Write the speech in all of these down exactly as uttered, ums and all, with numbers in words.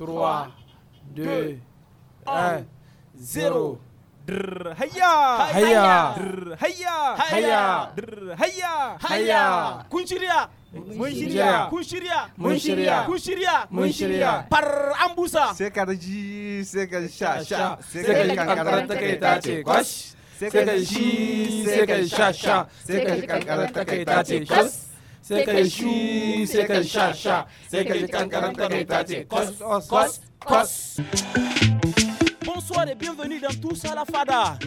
trois, deux, un, zéro. Hayya Hayya Hayya Hayya Hayya Hayya Kun shirya Mun shirya. Kun shirya Mun shirya. Kun shirya Mun shirya. Par an busa sai ka ji sai ka sha sha sai ka ji kankarar ta kai ta ce kwash sai ka shi sai ka sha sha sai ka ji kankarar ta kai ta ce kwas sai ka shi sai ka sha sha sai ka ji kankarar ta kai ta ce kwas kwas kwas. Bonsoir et bienvenue dans Tous à la Fada.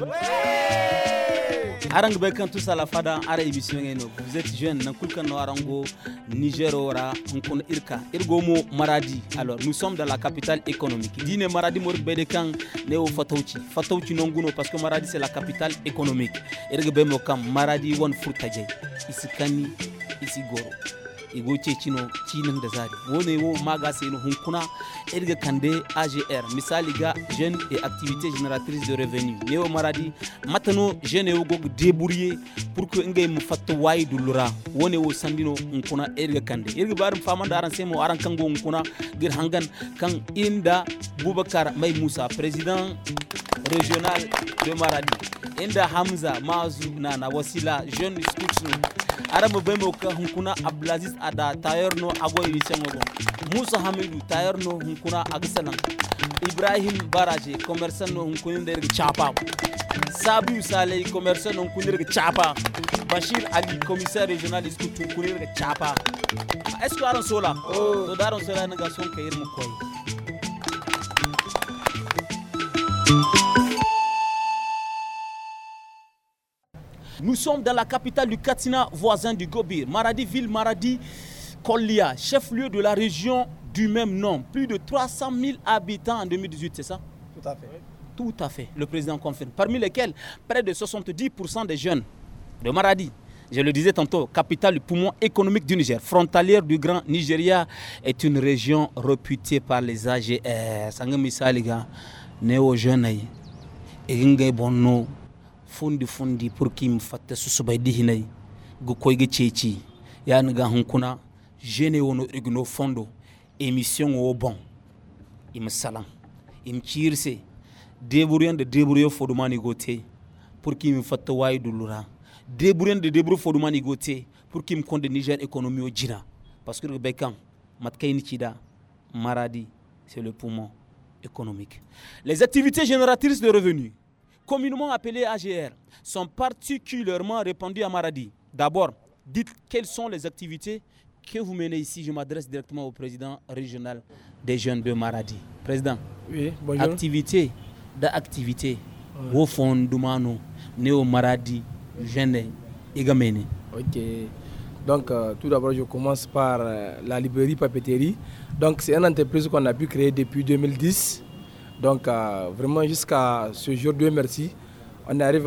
Arang bekan Tous à la Fada ara émission ngeno. Vous êtes jeune nan kulkan no arango Niger ora on irka irgomo Maradi. Alors nous sommes dans la capitale économique. Dine Maradi mor bedekan neo Fatouchi. Fatouchi nonguno parce que Maradi c'est la capitale économique. Irgbe mo kam Maradi won furtaje. Isikani isigoro. Igo chino chinin da zari wone wo maga sai no hunkuna irga kande A G R misali ga jeunes et activités génératrices de revenus neo maradi matano jeune wo go débrouiller pour que ngay mu fatto way dulura wone wo sandino hunkuna irga kande irga bar fama daran sai mo aran kango hunkuna gir hangan kan inda Boubacar May Moussa président régional de Maradi inda Hamza Mazu Nana Wasila jeune scout arama bemo ka hunkuna Abdulaziz ada tayarno ago isengo Musa Hamidou tayarno hunkuna agsalan Ibrahim Baraje commerçant no hunkuna der chapa Sabu Saleh commerçant no hunkuna der chapa Bashir Ali commissaire régional scout hunkuna der chapa est-ce que aran sola to daron sola nga son kayir mu koy. Nous sommes dans la capitale du Katsina, voisin du Gobir. Maradi, ville Maradi, Kolia, chef-lieu de la région du même nom. Plus de trois cent mille habitants en deux mille dix-huit, c'est ça? Tout à fait. Tout à fait, le président confirme. Parmi lesquels, près de soixante-dix pour cent des jeunes de Maradi. Je le disais tantôt, capitale du poumon économique du Niger, frontalière du Grand Nigeria, est une région réputée par les A G R. Sangamisa, les gars, néo-jeunes, et bonno. Fundi fundi pour qu'il me fasse ce que je dis, go koyge chechi, ya nga hunkuna, jeune wono igno fondo, émission au bon, il me salam, il me tirse, débrouillant de débrouiller fodumani gote, pour qu'il me fasse waï doulura, débrouillant de débrouiller fodumani gote, pour qu'il me compte Niger économie au jira, parce que le békan, matkaini chida, Maradi, c'est le poumon économique. Les activités génératrices de revenus, communément appelées A G R, sont particulièrement répandues à Maradi. D'abord, dites quelles sont les activités que vous menez ici. Je m'adresse directement au président régional des jeunes de Maradi. Président, oui, bonjour. Activité d'activité, au fond du Mano, Néo Maradi, jeunes et gamene. Ok. Donc, euh, tout d'abord, je commence par euh, la librairie papeterie. Donc, c'est une entreprise qu'on a pu créer depuis deux mille dix. Donc euh, vraiment jusqu'à ce jour, Dieu merci, on arrive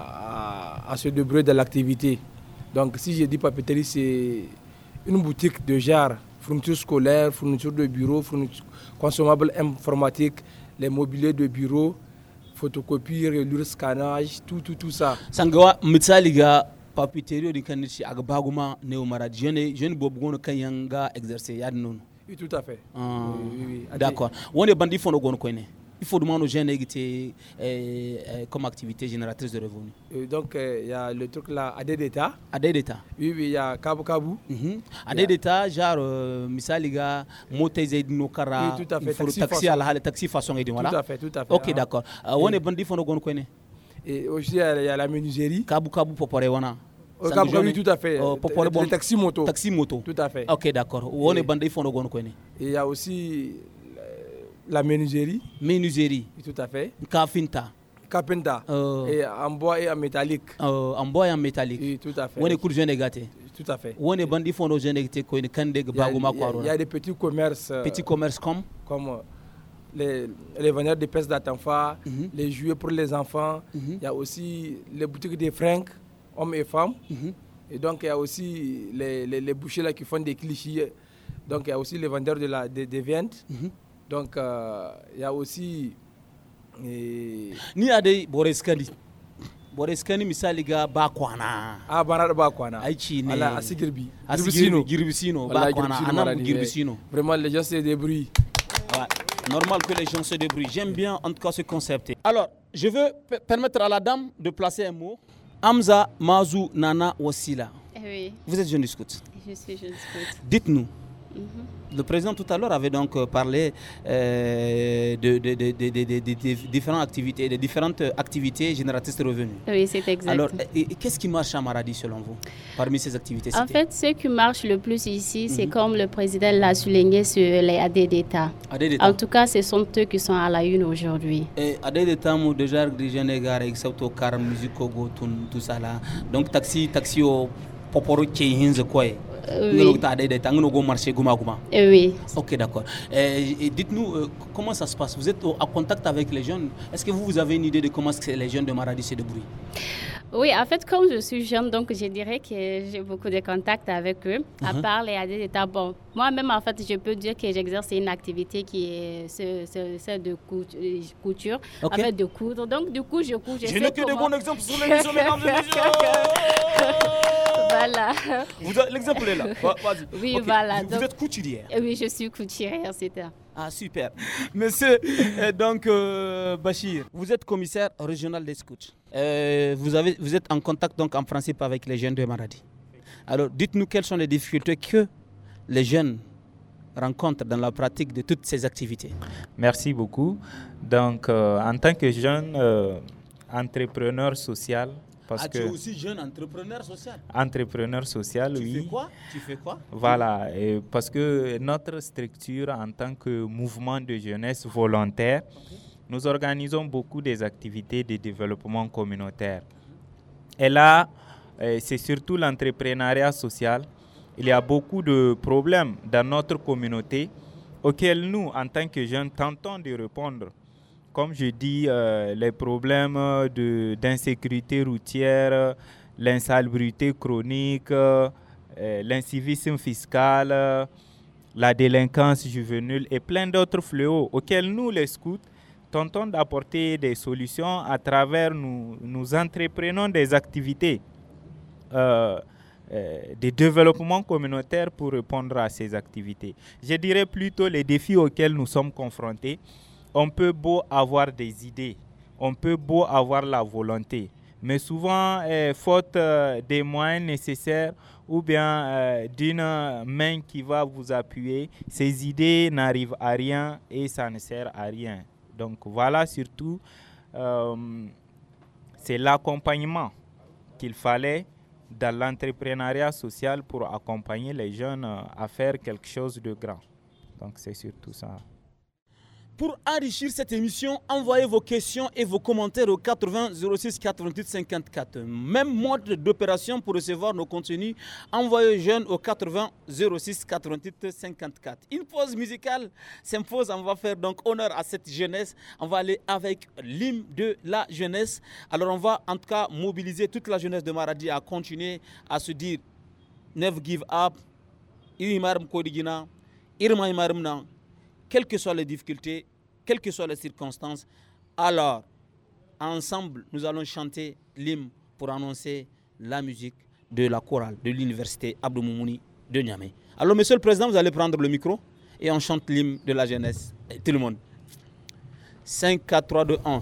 à, à, à se débrouiller de l'activité. Donc si je dis papeterie, c'est une boutique de genre, fournitures scolaires, fournitures de bureau, fournitures consommables informatiques, les mobiliers de bureau, photocopie, relure, scannage, tout, tout, tout ça. Sangawa, mitsaliga papeterie di kanichi agbaguma neo Maradi, jeune jeune bobgono kanyanga exercer yadnon. Oui, tout à fait. Ah, oui, oui, oui. D'accord. On est bandit fond de koine. Il faut demander aux jeunes qui comme activité génératrice de revenus. Et donc il euh, y a le truc là, A D d'État. A D d'État. Oui, oui, il y a Kabu Kabu. Mm-hmm. A D d'État, genre euh, misaliga motezé no kara. Oui, tout à fait. Taxi, taxi à la taxi façon et voilà. Tout à fait, tout à fait. Ok, d'accord. Uh, on est bandit fond de koine. Et aussi il y a la menuiserie. Kabu Kabu popore wana. Oh, Kabu Kabu, tout à fait. Oh, les, les taxis moto. Taxi moto. Tout à fait. Ok, d'accord. On est bandit fond de koine. Et il y a aussi la menuiserie. Menuiserie. Tout à fait. Kafinta. Carpenta. Euh, et en bois et en métallique. Euh, en bois et en métallique. Oui, tout à fait. On est court jeune gâté. Tout à fait. On est bandit fond de jeunes qui ko ni kande baguma kwaro. Il y a des petits commerces. Petits commerces comme comme les, les vendeurs de pièces d'enfants, mm-hmm. les jouets pour les enfants. Mm-hmm. Il y a aussi les boutiques de fringues, hommes et femmes. Mm-hmm. Et donc il y a aussi les, les, les bouchers là qui font des clichés. Donc il y a aussi les vendeurs de la, de, des viandes. Mm-hmm. Donc euh, il y a aussi... Et... Ni a des Boreskani. Boreskani misali ga bakwana. Ah, barada bakwana. Aichi ne. Ala asigirbi. Asigirbi, girbisino, bakwana, anam girbisino. Vraiment les gens se débrouillent. Normal que les gens se débrouillent. J'aime bien en tout cas ce concept. Alors, je veux p- permettre à la dame de placer un mot. Hamza Mazou Nana Wassila. Oui, Vous êtes jeune du scout. je suis jeune scout. Dites-nous. Mhm. Le président tout à l'heure avait donc euh, parlé euh, de, de, de, de, de, de, de- de différentes activités, de différentes activités génératrices de revenus. Oui, c'est exact. Alors, et- et qu'est-ce qui marche à Maradi selon vous, parmi ces activités En citées? fait, ce qui marche le plus ici, c'est Mhm. comme le président l'a souligné sur les A D d'État. Adé En tout cas, ce sont eux qui sont à la une aujourd'hui. Et à des temps déjà des jeunes gars avec auto car musique go tout ça là. Donc taxi taxi au poporo qui hinze quoi. Euh, Nous oui. ta des temps nous go marché guma guma. Euh, oui. OK, d'accord. Et, et dites-nous euh, comment ça se passe. Vous êtes au- en contact avec les jeunes. Est-ce que vous, vous avez une idée de comment est-ce que les jeunes de Maradi se débrouillent? Oui, en fait, comme je suis jeune, donc je dirais que j'ai beaucoup de contacts avec eux. À Mhm. part les A D d'État, bon, moi-même, en fait, je peux dire que j'exerce une activité qui est ce- ce- celle de cou- euh, couture, Ok. en fait, de coudre. Donc, du coup, je couds, je Je sais n'ai que de comment- bons exemples sur l'émission, mesdames et messieurs. Voilà. Vous avez- L'exemple est là. Va- Vas-y. Oui, Ok. voilà. Vous, vous Donc- êtes couturière. Et oui, je suis couturière, c'est ça. Ah, super. Monsieur, euh, donc, euh, Bachir, vous êtes commissaire régional des scouts. Euh, vous, avez, vous êtes en contact, donc, en principe, avec les jeunes de Maradi. Alors, dites-nous quelles sont les difficultés que les jeunes rencontrent dans la pratique de toutes ces activités. Merci beaucoup. Donc, euh, en tant que jeune euh, entrepreneur social, parce ah, que tu es aussi jeune entrepreneur social. entrepreneur social, Tu oui. fais quoi Tu fais quoi Voilà, et parce que notre structure en tant que mouvement de jeunesse volontaire, nous organisons beaucoup des activités de développement communautaire. Et là, euh, c'est surtout l'entrepreneuriat social. Il y a beaucoup de problèmes dans notre communauté auxquels nous, en tant que jeunes, tentons de répondre. Comme je dis, euh, les problèmes de- d'insécurité routière, l'insalubrité chronique, euh, l'incivisme fiscal, euh, la délinquance juvénile et plein d'autres fléaux auxquels nous, les scouts, tentons d'apporter des solutions à travers nous, nous entreprenons des activités euh, euh, de développement communautaire pour répondre à ces activités. Je dirais plutôt les défis auxquels nous sommes confrontés. On peut beau avoir des idées, on peut beau avoir la volonté, mais souvent, euh, faute euh, des moyens nécessaires ou bien euh, d'une main qui va vous appuyer, ces idées n'arrivent à rien et ça ne sert à rien. Donc voilà, surtout, euh, c'est l'accompagnement qu'il fallait dans l'entrepreneuriat social pour accompagner les jeunes euh, à faire quelque chose de grand. Donc c'est surtout ça. Pour enrichir cette émission, envoyez vos questions et vos commentaires au quatre-vingts zéro six quatre-vingt-huit cinquante-quatre. Même mode d'opération pour recevoir nos contenus. Envoyez jeunes au quatre-vingts zéro six quatre-vingt-huit cinquante-quatre. Une pause musicale s'impose. On va faire donc honneur à cette jeunesse. On va aller avec l'hymne de la jeunesse. Alors on va en tout cas mobiliser toute la jeunesse de Maradi à continuer à se dire never give up. Irimarum kodigina, irma imarum na. Quelles que soient les difficultés, quelles que soient les circonstances, alors, ensemble, nous allons chanter l'hymne pour annoncer la musique de la chorale de l'université Abdou Moumouni de Niamey. Alors, monsieur le président, vous allez prendre le micro et on chante l'hymne de la jeunesse. Et tout le monde. cinq, quatre, trois, deux, un.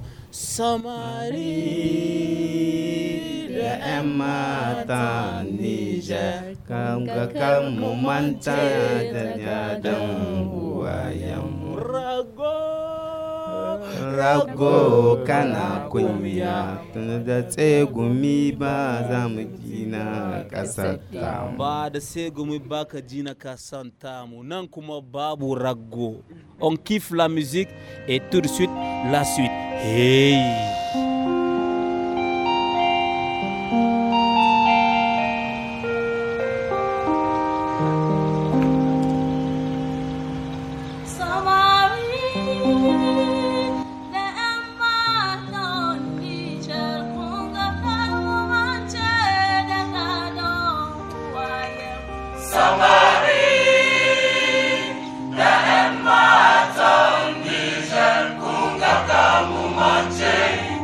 Samari da 'yan mata Nijar, kam ga kan mu manta da yadan uwayenmu. Rago Rago kana kumiya, tun da tsegumi ba za mu gina ƙasar tamu. ba da sai gumi baka ji na kasanta mu nan kuma babu rago. On kiffe la musique et tout de suite la suite. Hey! Niger, kunga kamu manche.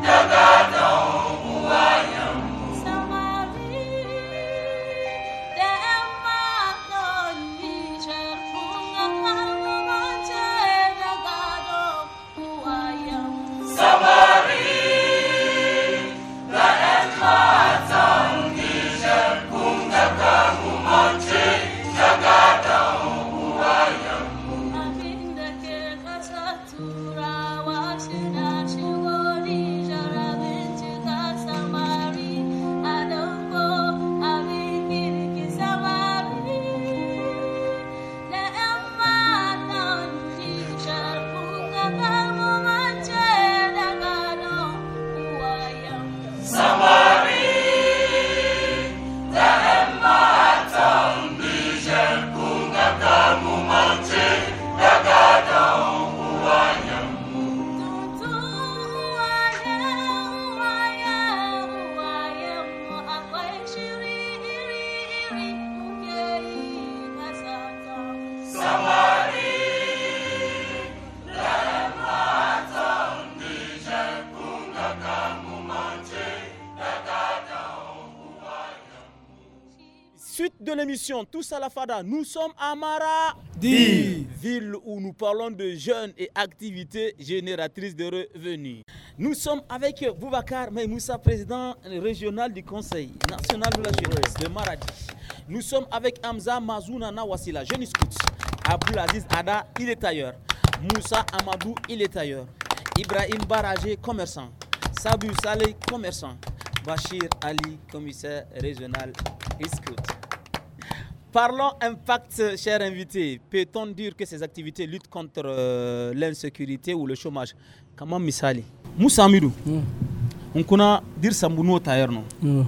Suite de l'émission Tous à la Fada, nous sommes à Maradi, ville où nous parlons de jeunes et activités génératrices de revenus. Nous sommes avec Boubacar Maïmoussa, président régional du Conseil national de la jeunesse de Maradi. Nous sommes avec Hamza Mazouna Nawasila, jeune scout. Abdulaziz Ada, il est tailleur. Moussa Amadou, il est tailleur. Ibrahim Barajé, commerçant. Sabou Saleh, commerçant. Bachir Ali, commissaire régional scout. Parlons impact, chers invités. Peut-on dire que ces activités luttent contre euh, l'insécurité ou le chômage? Comment misali? Moussa Amidou, on connaît dire Sambouno Taïrno.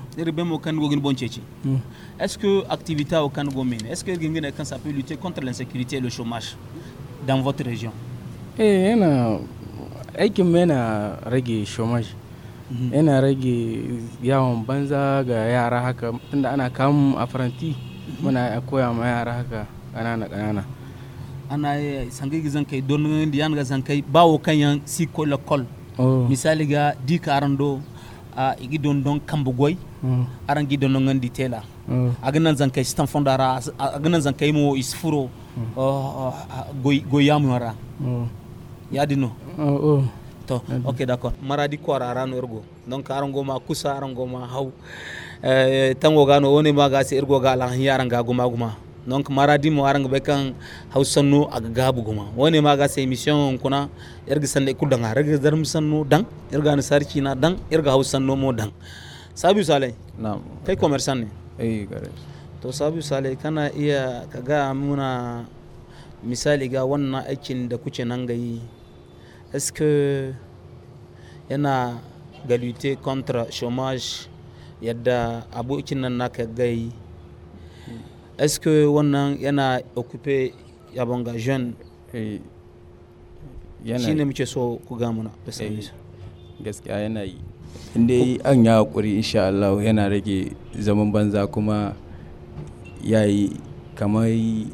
Est-ce que l'activité au Kangomen, est-ce que ça peut lutter contre l'insécurité et le chômage dans votre région? Eh, aiki mena rage chômage. Yana rage yawon banza ga yara haka tunda ana kamun apprenti muna koya ma yara haka kanana kanana. Ana sangai zan kai don ndi yanga zan kai bawo kanyan si ko l'école. Misali ga di karando a igi don don kambugoy aran gi don ngandi tela. Aganan zan kai stan fondara aganan zan kai mo isfuro goy goyamu ara. Yadino. Oh oh. To, ok, d'accord. Maradi kwara arano ergo. Donc arango ma kusa arango ma haw. Eh tango gano woni maga se ergo gala yaranga guma guma. Donc Maradi mo aranga bekan hawsanno aga gabu guma. Woni maga se émission kuna erga sande kudanga erga darm sanno dang erga na sarci na dang erga hawsanno mo dang. Sabu Saleh. Na'am. Kai commerçant ne? Eh gare. To Sabu Saleh kana iya kaga muna misali ga wannan aikin da kuke nan gayi. Est-ce que y en a à lutter contre le chômage? Yadda abokin nan naka gai. Est-ce que wannan yana occupé yabonga jeune? Eh yana shine muke so ku ga muna gaskiya yana yi. Indai an ya hakuri insha Allah yana rage zaman banza kuma yayi kamar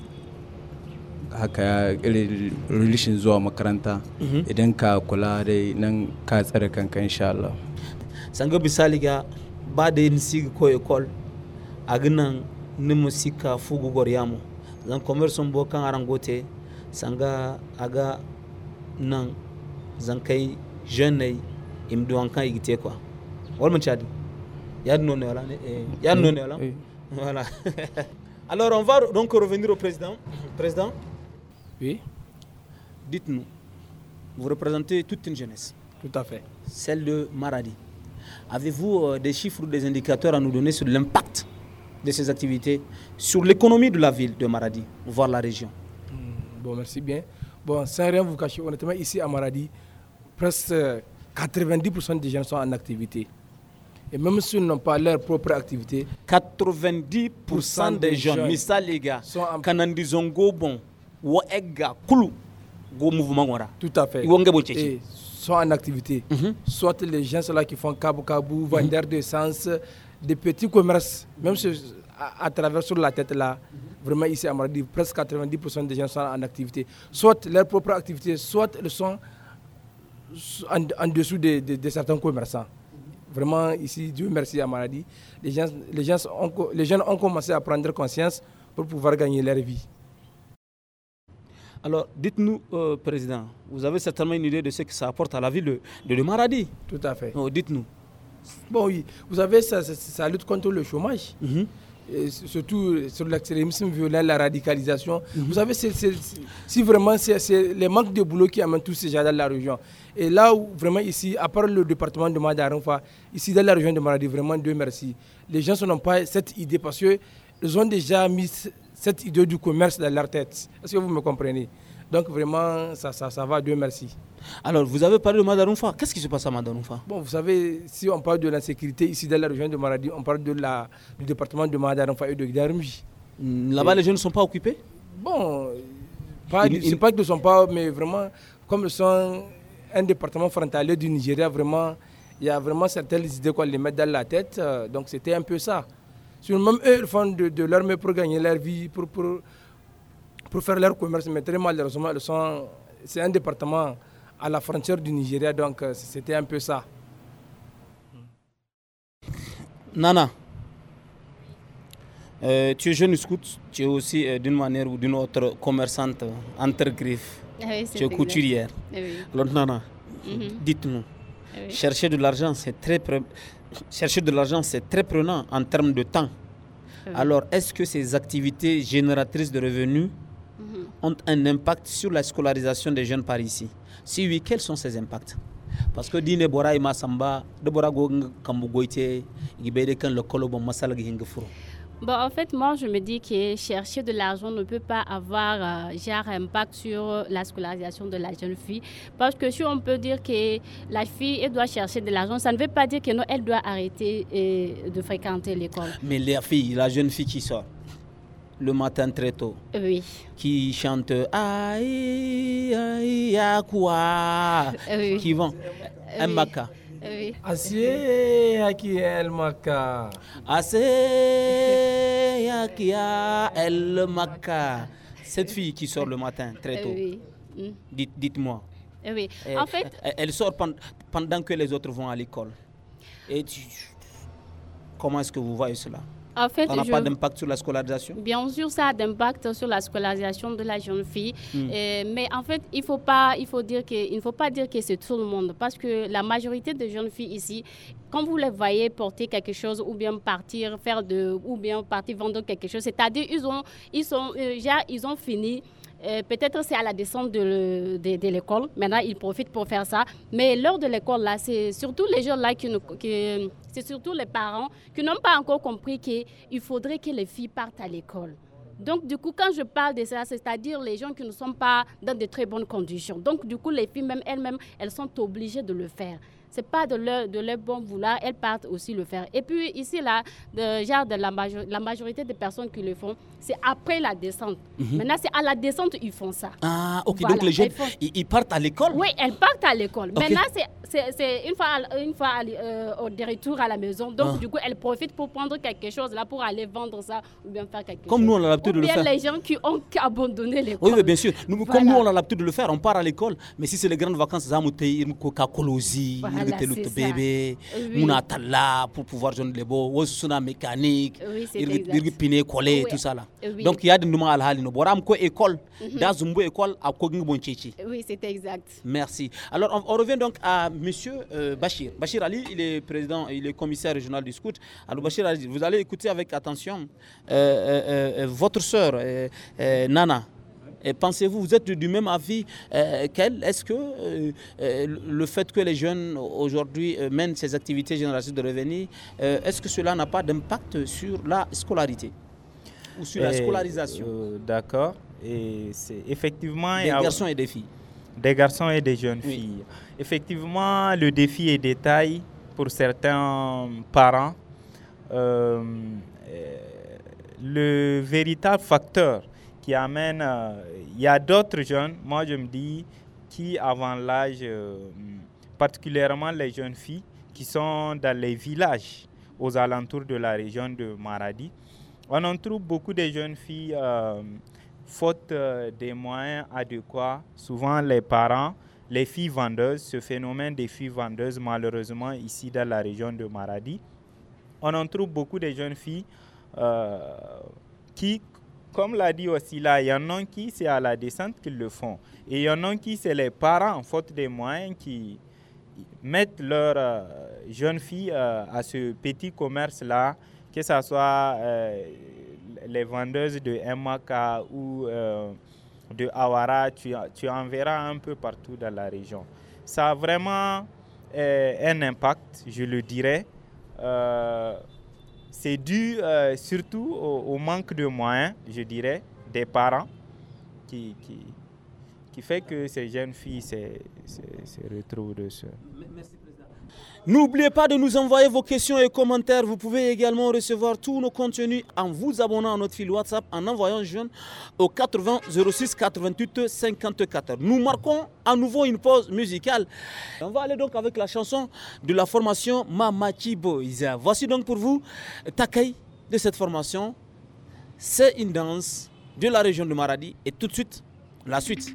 haka irin relishin zuwa makaranta idan ka kula dai nan ka tsare kanka insha Allah. Sanga bisali ga ba da yin sigi ko école a ganan ni musika fugu goryamo zan commerce bo kan arangote sanga aga nan zan kai jeune imdu an kan igite quoi wal man chadi yad non wala yad non wala voilà. Alors on va donc revenir au président. Président. Oui. Dites-nous, vous représentez toute une jeunesse. Tout à fait. Celle de Maradi. Avez-vous euh, des chiffres ou des indicateurs à nous donner sur l'impact de ces activités sur l'économie de la ville de Maradi, voire la région? mmh, Bon, merci bien. Bon, sans rien vous cacher, honnêtement, ici à Maradi, presque quatre-vingt-dix pour cent des gens sont en activité. Et même s'ils n'ont pas leur propre activité, quatre-vingt-dix pour cent des jeunes, misal les gars, kanandi zongo bon. Tout à fait. Et sont en activité. Mm-hmm. Soit les gens là qui font kabou kabou, vendeurs mm-hmm. d'essence, des petits commerces, même à, à travers sur la tête là, mm-hmm. vraiment ici à Maradi, presque quatre-vingt-dix pour cent des gens sont en activité. Soit leur propre activité, soit ils sont en, en dessous de, de, de certains commerçants. Vraiment ici, Dieu merci à Maradi, les gens, les gens ont, les jeunes ont commencé à prendre conscience pour pouvoir gagner leur vie. Alors, dites-nous, euh, Président, vous avez certainement une idée de ce que ça apporte à la ville de, de, de Maradi. Tout à fait. Oh, dites-nous. Bon, oui, vous savez, ça, ça, ça lutte contre le chômage, mm-hmm. et surtout sur l'extrémisme violent, la radicalisation. Mm-hmm. Vous savez, c'est, c'est, si vraiment c'est, c'est les manques de boulot qui amènent tous ces gens dans la région. Et là où vraiment ici, à part le département de Madaranfa, ici dans la région de Maradi, vraiment Dieu merci. Les gens n'ont pas cette idée parce qu'ils ont déjà mis cette idée du commerce dans leur tête. Est-ce que vous me comprenez? Donc vraiment, ça, ça, ça va, Dieu merci. Alors, vous avez parlé de Madaranfa. Qu'est-ce qui se passe à Madaranfa? Bon, vous savez, si on parle de l'insécurité ici dans la région de Maradi, on parle de la, du département de Madaranfa et de Guidarumji. Là-bas, et les jeunes ne sont pas occupés? Bon, pas, il, c'est il... pas qu'ils ne sont pas, mais vraiment, comme ils sont un département frontalier du Nigeria, vraiment, il y a vraiment certaines idées qu'on les met dans la tête. Euh, donc c'était un peu ça. Sur même eux, ils font de, de leur mieux pour gagner leur vie, pour, pour, pour faire leur commerce, mais très malheureusement, ils sont, c'est un département à la frontière du Nigeria, donc euh, c'était un peu ça. Nana, Euh, tu es jeune scout, tu es aussi euh, d'une manière ou d'une autre commerçante entre griffes. Oui, Tu es couturière. Oui. Alors Nana, Mhm. dites-nous, Oui. chercher de l'argent, c'est très pre- chercher de l'argent, c'est très prenant en termes de temps. Oui. Alors, est-ce que ces activités génératrices de revenus Mhm. ont un impact sur la scolarisation des jeunes par ici? Si oui, quels sont ces impacts? Parce que dine bora ima samba de bora go kambu goite gibede kan le kolo bon masala gi hinga furo. Bon, en fait, moi, je me dis que chercher de l'argent ne peut pas avoir euh, genre impact sur la scolarisation de la jeune fille. Parce que si on peut dire que la fille, elle doit chercher de l'argent, ça ne veut pas dire que non, elle doit arrêter euh, de fréquenter l'école. Mais la fille, la jeune fille qui sort le matin très tôt, Oui. qui chante aïe aïe à quoi, Oui. qui vend un Oui. maca. Oui. Asiye haki el maka. Assez yakia el maca. Cette fille qui sort le matin très tôt, Oui. Mm. dites, dites-moi. Oui. Elle, En fait, elle- elle sort pen- pendant que les autres vont à l'école. Et tu- comment est-ce que vous voyez cela? en fait, Ça n'a je- pas d'impact sur la scolarisation? bien sûr, ça a d'impact sur la scolarisation de la jeune fille. Mm. Euh, mais en fait, il faut pas, il faut dire que, il ne faut pas dire que c'est tout le monde, parce que la majorité des jeunes filles ici, quand vous les voyez porter quelque chose ou bien partir faire de, ou bien partir vendre quelque chose, c'est-à-dire ils ont, ils sont, euh, genre, ils ont fini. Euh, peut-être c'est à la descente de, le- de- de l'école. Maintenant, ils profitent pour faire ça. Mais lors de l'école, là, c'est surtout les gens là qui, ne- qui- c'est surtout les parents qui n'ont pas encore compris qu'il faudrait que les filles partent à l'école. Donc, du coup, quand je parle de ça, c'est-à-dire les gens qui ne sont pas dans de très bonnes conditions. Donc, du coup, les filles, même elles-mêmes, elles sont obligées de le faire. C'est pas de leur, de leur bon vouloir, elles partent aussi le faire. Et puis ici, là, de, genre de la, major- la majorité des personnes qui le font, c'est après la descente. Maintenant, c'est à la descente ils font ça. Ah, ok, Voilà, donc les jeunes, elles font- ils, ils partent à l'école? Oui, elles partent à l'école. Ok. Maintenant, c'est- c'est c'est une fois, à- une fois à l- euh, au de retour à la maison. Donc, Ah. du coup, elles profitent pour prendre quelque chose là, pour aller vendre ça ou bien faire quelque Comme chose. nous, on a l'habitude Ou de le bien faire. les gens qui ont abandonné l'école. Oui, oui, bien sûr. Nous, Voilà. Comme nous, on a l'habitude de le faire, on part à l'école. Mais si c'est les grandes vacances, Zamute, Irmkoka Kolosi, Voilà, c'est ça. bébé, Oui. Mouna Talla, pour pouvoir joindre les beaux, Wosuna mécanique, Oui, c'est exact. Irgi Piné collé, Oui. tout ça là. Oui. Donc il y a des noms à la halino. Boram ko école, dans Zumbo école, à Koging Bonchechi. Oui, c'est exact. Merci. Alors, on, on revient donc à Monsieur euh, Bachir. Bachir Ali, il est président, il est commissaire régional du scout. Alors, Bachir Ali, vous allez écouter avec attention euh, euh, euh, votre sœur, euh, euh, Nana. Et pensez-vous, vous êtes du même avis euh, qu'elle? Est-ce que euh, euh, le fait que les jeunes aujourd'hui euh, mènent ces activités génératrices de revenus, euh, est-ce que cela n'a pas d'impact sur la scolarité ou sur la Et, scolarisation euh, D'accord. Et c'est effectivement des il y a- garçons et des filles? des garçons et des jeunes Oui. filles. Effectivement, le défi est de taille pour certains parents. Euh, euh, le véritable facteur qui amène, euh, il y a d'autres jeunes, moi je me dis, qui avant l'âge, euh, particulièrement les jeunes filles, qui sont dans les villages aux alentours de la région de Maradi, on en trouve beaucoup de jeunes filles, euh, faute euh, des moyens adéquats. Souvent, les parents, les filles vendeuses, ce phénomène des filles vendeuses, malheureusement, ici dans la région de Maradi, on en trouve beaucoup de jeunes filles euh, qui, comme l'a dit aussi là, il y en a qui, c'est à la descente qu'ils le font. Et il y en a qui, c'est les parents, faute des moyens, qui mettent leurs euh, jeunes filles euh, à ce petit commerce-là, que ce soit euh, les vendeuses de M A K ou euh, de Awara, tu, tu en verras un peu partout dans la région. Ça a vraiment euh, un impact, je le dirais. Euh, c'est dû euh, surtout au, au manque de moyens, je dirais, des parents qui, qui, qui fait que ces jeunes filles se, se, se retrouvent dessus. N'oubliez pas de nous envoyer vos questions et commentaires. Vous pouvez également recevoir tous nos contenus en vous abonnant à notre fil WhatsApp en envoyant jeune au quatre-vingts zéro six quatre-vingt-huit cinquante-quatre. Nous marquons à nouveau une pause musicale. On va aller donc avec la chanson de la formation Mamachi Boys. Voici donc pour vous Takai de cette formation. C'est une danse de la région de Maradi et tout de suite la suite.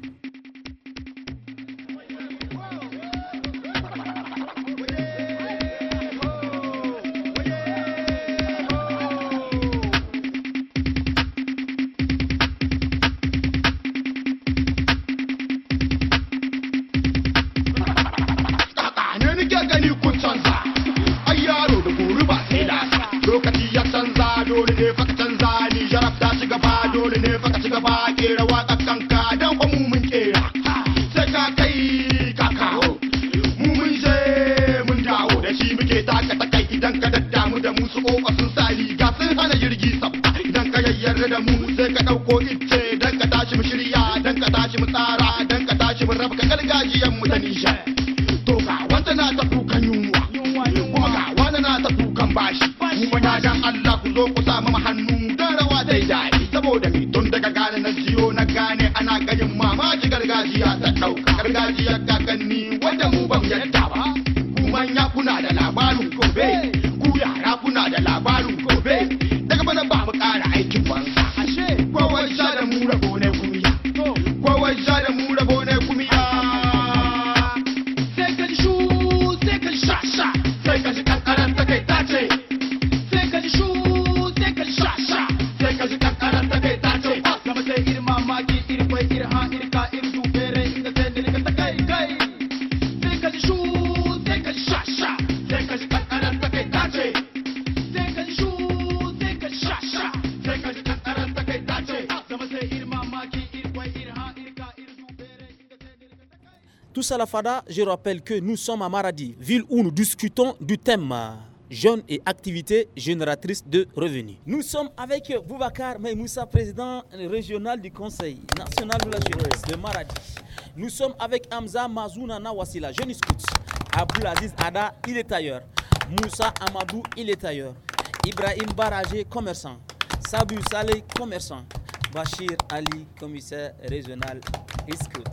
ka canza ni jarab ta ci gaba dole ne fa ka ci gaba kera waka kanka dan ko mu mun kera sai ka kai ka kawo mu mun je mun dawo da shi muke taka takai idan ka dadda mu da mu su kofa sun sa riga sun hana jirgi sabta idan ka yayyar da mu sai ka dauko ice dan ka tashi mu shirya dan ka tashi mu tsara dan ka tashi mu raba gargajiyan mu ta Nijar to ga wanda na ta dukan yunwa kuma ga wanda na ta dukan bashi kuma na dan Allah ku zo ku samu hannu da rawa dai dai saboda ni tun daga gane na jiyo na gane ana ganin mamaki gargajiya ta dauka gargajiyar kakanni wanda mu ban yadda ba ku manya kuna da labarin gobe ku yara kuna da labarin gobe daga bana ba mu kara aikin banza ashe kowai sha da mu rabo ne kumiya kowai sha da mu rabo ne kumiya sai ka ji shu sai ka ji sha sha sai ka ji kankaran ta kai ta ce sai ka ji shu sai ka ji sha sha sai ka ji kankaran ta kai ta ce sama sai irin mamaki irin kwai irin ha irin ka irin dubere inda sai ne ka ta kai kai sai ka ji shu sai ka ji sha sha sai ka ji kankaran ta kai ta ce sai ka ji shu sai ka ji sha sha sai ka ji kankaran ta kai ta ce sama sai irin mamaki irin kwai irin ha irin ka irin dubere inda sai ne ka ta kai. Tous à la Fada, je rappelle que nous sommes à Maradi, ville où nous discutons du thème jeunes et activités génératrices de revenus. Nous sommes avec Boubacar Maïmoussa, président régional du Conseil national de la jeunesse de Maradi. Nous sommes avec Hamza Mazounana Wassila, jeune scout. Abdulaziz Ada, il est tailleur. Moussa Amadou, il est tailleur. Ibrahim Barajé, commerçant. Sabu Saleh, commerçant. Bachir Ali, commissaire régional scout.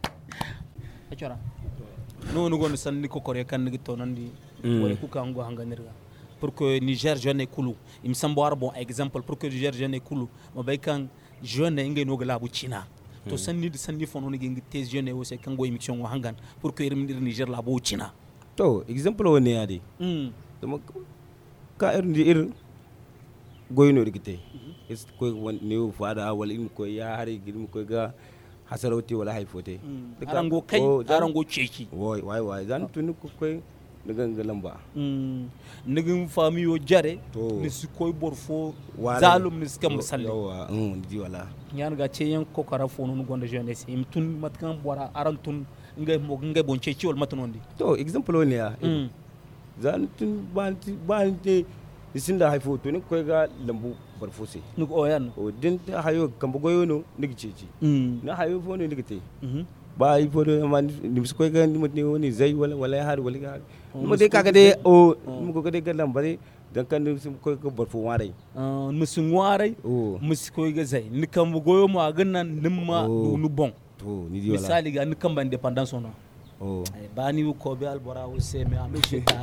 Nous nous avons dit que nous avons pour que Niger jeune kulu il me semble un bon exemple pour que Niger jeune kulu mo bay kan jeune ngai no gala bu China to sanni sanni fono ngi te jeune o se kan go émission wa hangan pour que Niger la bu China to exemple woni adi mm to ka er ndi ir goyno rigite is ko won ne fada wal im ko ya hari gidim ko ga hasarauti wala haifote arango kai arango ceki wai wai wai zan tuni ko koy nigan galamba mm nigin famiyo jare ni su koy borfo zalum ni skam musalli yawa mm di wala nyan ga ce yan ko kara fonu no gonda jeunesse im tun matkan bora arantun ngay mo ngay bon ceci wal matnondi to exemple woni ya zan tun banti banti isinda haifo to ni koy ga lambu barfose nuko oyan o din ta hayo kambo goyono nigi ceci na hayo fono nigi te ba yi fono man nim su koy ga ni mutne woni zai wala wala har wala ga mo de kaga de o mo ko de ga lambare dan kan nim su koy ga barfo warai euh musu warai musu koy ga zai ni kambo goyo mo agannan nimma nu bon to ni di wala misali ga ni kamba indépendance ono oh ba ni ko be albora o se me am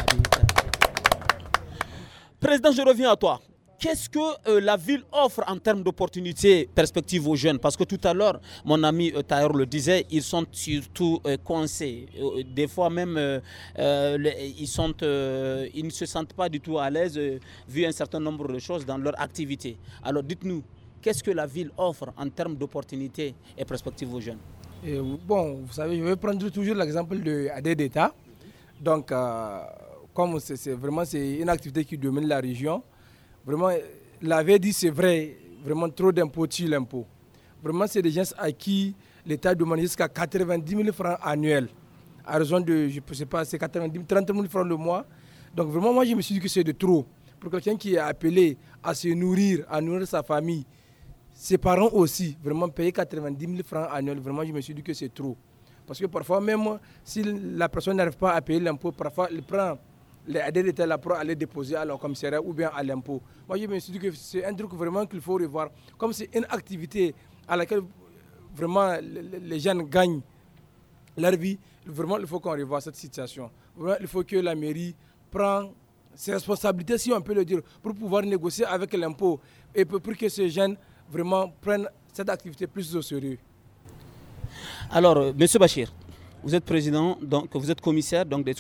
Président, je reviens à toi. Qu'est-ce que euh, la ville offre en termes d'opportunités, perspectives aux jeunes? Parce que tout à l'heure, mon ami euh, Taher le disait, ils sont surtout euh, coincés. Euh, des fois même, euh, euh, les, ils, sont, euh, ils ne se sentent pas du tout à l'aise euh, vu un certain nombre de choses dans leur activité. Alors dites-nous, qu'est-ce que la ville offre en termes d'opportunités et perspectives aux jeunes? Et, bon, vous savez, je vais prendre toujours l'exemple de A D d'État. Donc, euh, comme c'est, c'est vraiment c'est une activité qui domine la région, vraiment, l'avait dit, c'est vrai, vraiment trop d'impôts tue l'impôt. Vraiment, c'est des gens à qui l'État demande jusqu'à quatre-vingt-dix mille francs annuels, à raison de, je ne sais pas, c'est quatre-vingt-dix, trente mille francs le mois. Donc vraiment, moi, je me suis dit que c'est de trop. Pour quelqu'un qui est appelé à se nourrir, à nourrir sa famille, ses parents aussi, vraiment payer quatre-vingt-dix mille francs annuels, vraiment, je me suis dit que c'est trop. Parce que parfois, même si la personne n'arrive pas à payer l'impôt, parfois, il prend les aides d'État là pour aller déposer à leur commissariat ou bien à l'impôt. Moi, je me suis dit que c'est un truc vraiment qu'il faut revoir. Comme c'est une activité à laquelle vraiment les jeunes gagnent leur vie, vraiment, il faut qu'on revoie cette situation. Vraiment, il faut que la mairie prenne ses responsabilités, si on peut le dire, pour pouvoir négocier avec l'impôt et pour que ces jeunes vraiment prennent cette activité plus au sérieux. Alors, M. Bachir, vous êtes président, donc vous êtes commissaire donc des scouts.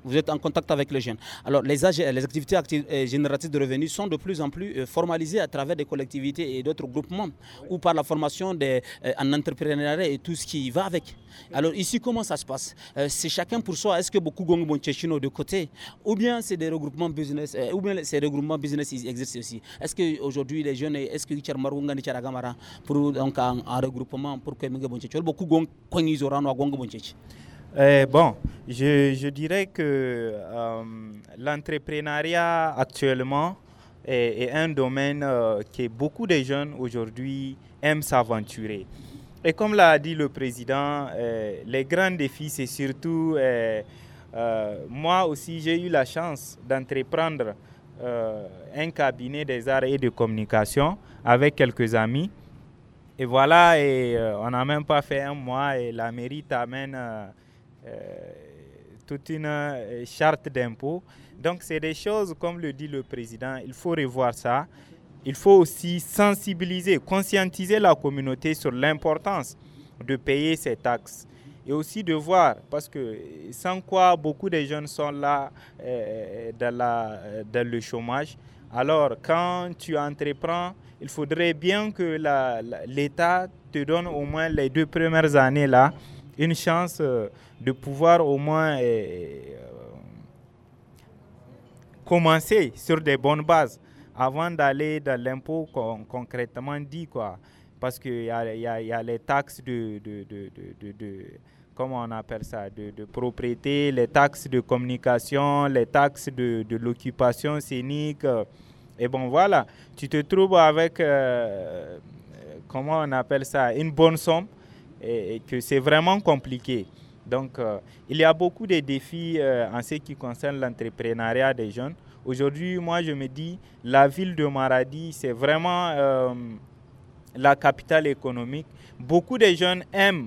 vous êtes en contact avec les jeunes. Alors, les, A G, les activités acti- génératrices de revenus sont de plus en plus euh, formalisées à travers des collectivités et d'autres groupements, ou par la formation des, euh, en entrepreneuriat et tout ce qui va avec. Alors, ici, comment ça se passe? euh, C'est chacun pour soi. Est-ce que beaucoup gongent bon tchéchino de côté? Ou bien c'est des regroupements business, euh, ou bien ces regroupements business ils existent aussi? Est-ce qu'aujourd'hui, les jeunes, est-ce que Tchermarunga ni Tcharagamara pour donc un, un regroupement pour que Minga bon tchéchino? Beaucoup gongent Kwangi Zorano à Gonga bon tchéchino. Euh, bon, je, je dirais que euh, l'entrepreneuriat actuellement est, est un domaine euh, que beaucoup de jeunes aujourd'hui aiment s'aventurer. Et comme l'a dit le président, euh, les grands défis, c'est surtout, euh, euh, moi aussi j'ai eu la chance d'entreprendre euh, un cabinet des arts et de communication avec quelques amis. Et voilà, et, euh, on n'a même pas fait un mois et la mairie t'amène... Euh, Euh, toute une euh, charte d'impôt. Donc c'est des choses, comme le dit le président, il faut revoir ça. Il faut aussi sensibiliser, conscientiser la communauté sur l'importance de payer ces taxes. Et aussi de voir, parce que sans quoi beaucoup de jeunes sont là euh, dans, la, dans le chômage. Alors quand tu entreprends, il faudrait bien que la, la, l'État te donne au moins les deux premières années là, une chance euh, de pouvoir au moins euh, euh, commencer sur des bonnes bases avant d'aller dans l'impôt con- concrètement dit, quoi. Parce qu'il y a, y, a, y a les taxes de, de, de, de, de, de comment on appelle ça, de, de propriété, les taxes de communication, les taxes de, de l'occupation scénique. Et bon voilà, tu te trouves avec, euh, comment on appelle ça, une bonne somme. Et que c'est vraiment compliqué. Donc, euh, il y a beaucoup de défis euh, en ce qui concerne l'entrepreneuriat des jeunes. Aujourd'hui, moi, je me dis, la ville de Maradi, c'est vraiment euh, la capitale économique. Beaucoup de jeunes aiment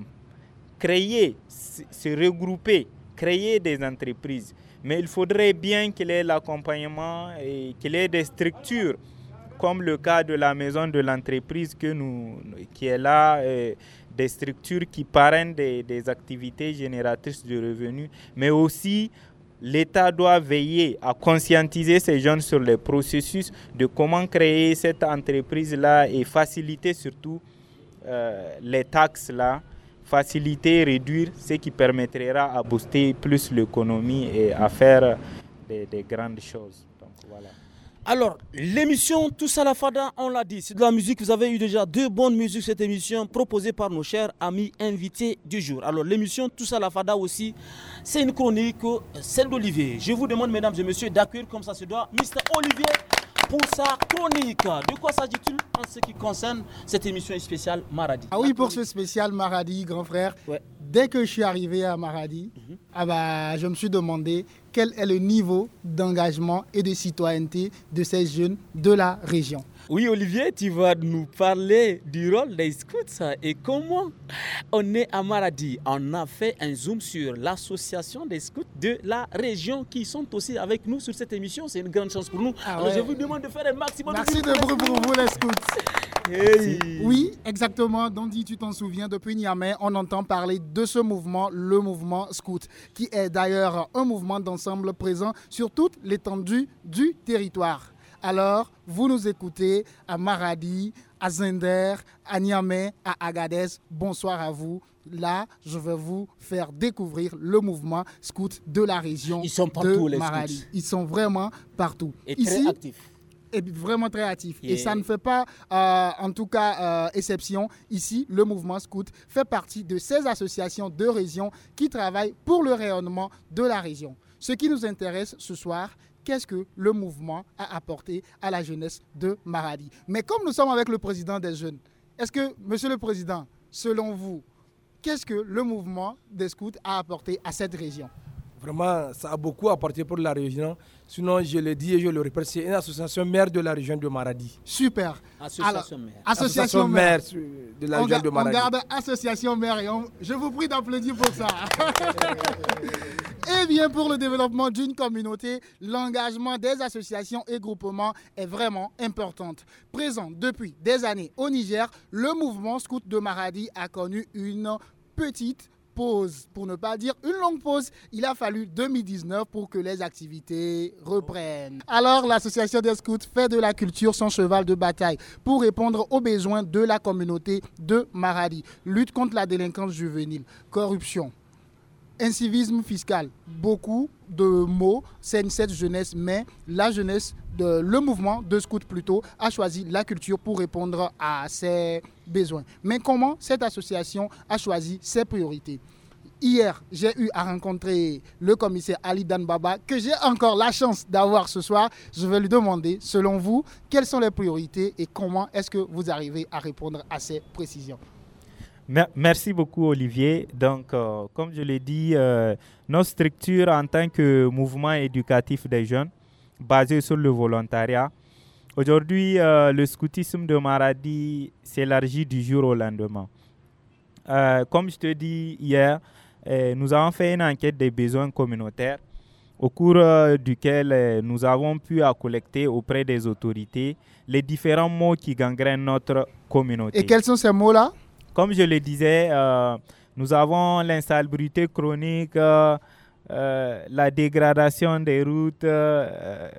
créer, se regrouper, créer des entreprises. Mais il faudrait bien qu'il y ait l'accompagnement et qu'il y ait des structures, comme le cas de la maison de l'entreprise que nous, qui est là, euh, des structures qui parrainent des, des activités génératrices de revenus, mais aussi l'État doit veiller à conscientiser ces jeunes sur les processus de comment créer cette entreprise-là et faciliter surtout euh, les taxes-là, faciliter, réduire, ce qui permettra à booster plus l'économie et à faire des, des grandes choses. Donc, voilà. Alors, l'émission Tous à la Fada, on l'a dit, c'est de la musique. Vous avez eu déjà deux bonnes musiques cette émission proposée par nos chers amis invités du jour. Alors, l'émission Tous à la Fada aussi, c'est une chronique, celle d'Olivier. Je vous demande, mesdames et messieurs, d'accueillir comme ça se doit mister Olivier pour sa chronique. De quoi s'agit-il en ce qui concerne cette émission spéciale Maradi? Ah oui, pour ce spécial Maradi, grand frère, ouais. Dès que je suis arrivé à Maradi, mm-hmm. ah bah, je me suis demandé quel est le niveau d'engagement et de citoyenneté de ces jeunes de la région. Oui, Olivier, tu vas nous parler du rôle des scouts et comment on est à Maradi. On a fait un zoom sur l'association des scouts de la région qui sont aussi avec nous sur cette émission. C'est une grande chance pour nous. Ah Alors, ouais. je vous demande de faire un maximum Merci de bruit. Merci de bruit pour vous, les scouts. Hey. Oui, exactement. Donc, si tu t'en souviens, depuis Niamey, on entend parler de ce mouvement, le mouvement scout, qui est d'ailleurs un mouvement d'ensemble présent sur toute l'étendue du territoire. Alors, vous nous écoutez à Maradi, à Zender, à Niamey, à Agadez. Bonsoir à vous. Là, je vais vous faire découvrir le mouvement scout de la région Ils sont partout, de les Maradi. scouts. Ils sont vraiment partout. Et Ici, très actifs. Et vraiment très actifs. Yeah. Et ça ne fait pas, euh, en tout cas, euh, exception. Ici, le mouvement scout fait partie de ces associations de région qui travaillent pour le rayonnement de la région. Ce qui nous intéresse ce soir, qu'est-ce que le mouvement a apporté à la jeunesse de Maradi. Mais comme nous sommes avec le président des jeunes, est-ce que, monsieur le président, selon vous, qu'est-ce que le mouvement des scouts a apporté à cette région? Vraiment, ça a beaucoup apporté pour la région. Sinon, je le dis et je le répète, c'est une association mère de la région de Maradi. Super. Association Alors, mère. Association, association mère. mère de la on région ga- de Maradi. On garde association mère et on... je vous prie d'applaudir pour ça. Eh bien, pour le développement d'une communauté, l'engagement des associations et groupements est vraiment important. Présent depuis des années au Niger, le mouvement scout de Maradi a connu une petite pause, pour ne pas dire une longue pause. Il a fallu deux mille dix-neuf pour que les activités reprennent. Alors, l'association des scouts fait de la culture son cheval de bataille pour répondre aux besoins de la communauté de Maradi. Lutte contre la délinquance juvénile, corruption, incivisme fiscal, beaucoup de mots saignent cette jeunesse, mais la jeunesse, de, le mouvement de scouts plutôt, a choisi la culture pour répondre à ses besoins. Mais comment cette association a choisi ses priorités? Hier, j'ai eu à rencontrer le commissaire Ali Danbaba, que j'ai encore la chance d'avoir ce soir. Je vais lui demander, selon vous, quelles sont les priorités et comment est-ce que vous arrivez à répondre à ces précisions. Merci beaucoup, Olivier. Donc, euh, comme je l'ai dit, euh, notre structure en tant que mouvement éducatif des jeunes, basé sur le volontariat, aujourd'hui, euh, le scoutisme de Maradi s'élargit du jour au lendemain. Euh, comme je te dis hier, euh, nous avons fait une enquête des besoins communautaires au cours euh, duquel euh, nous avons pu à collecter auprès des autorités les différents mots qui gangrènent notre communauté. Et quels sont ces mots-là? Comme je le disais, euh, nous avons l'insalubrité chronique, euh, euh, la dégradation des routes, euh,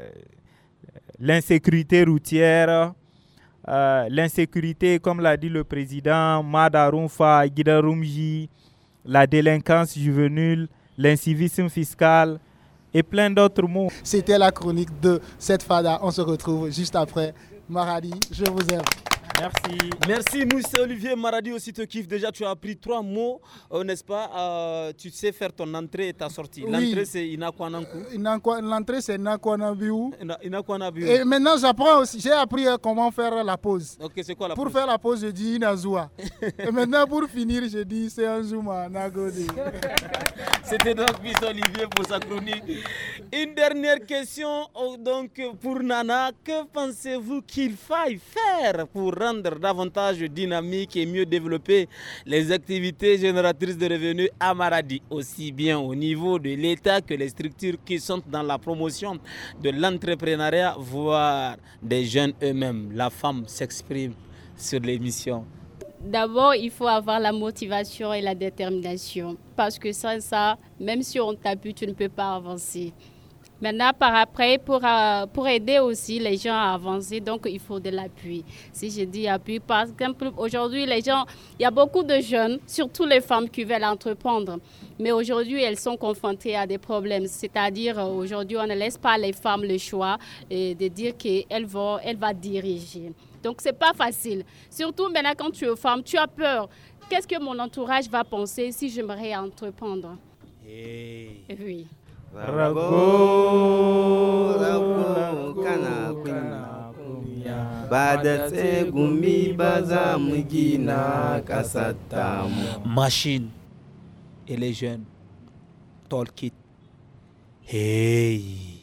l'insécurité routière, euh, l'insécurité, comme l'a dit le président, Madarumfa, Guidarumji, la délinquance juvénile, l'incivisme fiscal et plein d'autres mots. C'était la chronique de cette fada. On se retrouve juste après. Maradi, je vous aime. Merci. Merci, nous c'est Olivier Maradi aussi te kiffe. Déjà, tu as appris trois mots, euh, n'est-ce pas? euh, Tu sais faire ton entrée et ta sortie. Oui. L'entrée, c'est Inakwananku. L'entrée, c'est Inakwanabiu. Inakwananku. Et maintenant, j'apprends aussi. J'ai appris comment faire la pause. Ok, c'est quoi la pour pause? Pour faire la pause, je dis Inazua. Et maintenant, pour finir, je dis c'est un Zuma, Nagodi. C'était donc Miss Olivier pour sa chronique. Une dernière question donc pour Nana. Que pensez-vous qu'il faille faire pour rendre davantage dynamique et mieux développer les activités génératrices de revenus à Maradi, aussi bien au niveau de l'État que les structures qui sont dans la promotion de l'entrepreneuriat, voire des jeunes eux-mêmes? La femme s'exprime sur l'émission. D'abord, il faut avoir la motivation et la détermination. Parce que sans ça, même si on t'appuie, tu ne peux pas avancer. Maintenant, par après, pour, euh, pour aider aussi les gens à avancer, donc il faut de l'appui. Si je dis appui, par exemple, aujourd'hui, les gens, il y a beaucoup de jeunes, surtout les femmes qui veulent entreprendre. Mais aujourd'hui, elles sont confrontées à des problèmes. C'est-à-dire, aujourd'hui, on ne laisse pas les femmes le choix et de dire qu'elles vont, elles vont diriger. Donc, ce n'est pas facile. Surtout maintenant, quand tu es femme, tu as peur. Qu'est-ce que mon entourage va penser si j'aimerais entreprendre? Hey. Oui. Rago, rago, kana kunya. Bada se gumi baza mugina kasatamu. Machine et les jeunes. Talk it. Hey.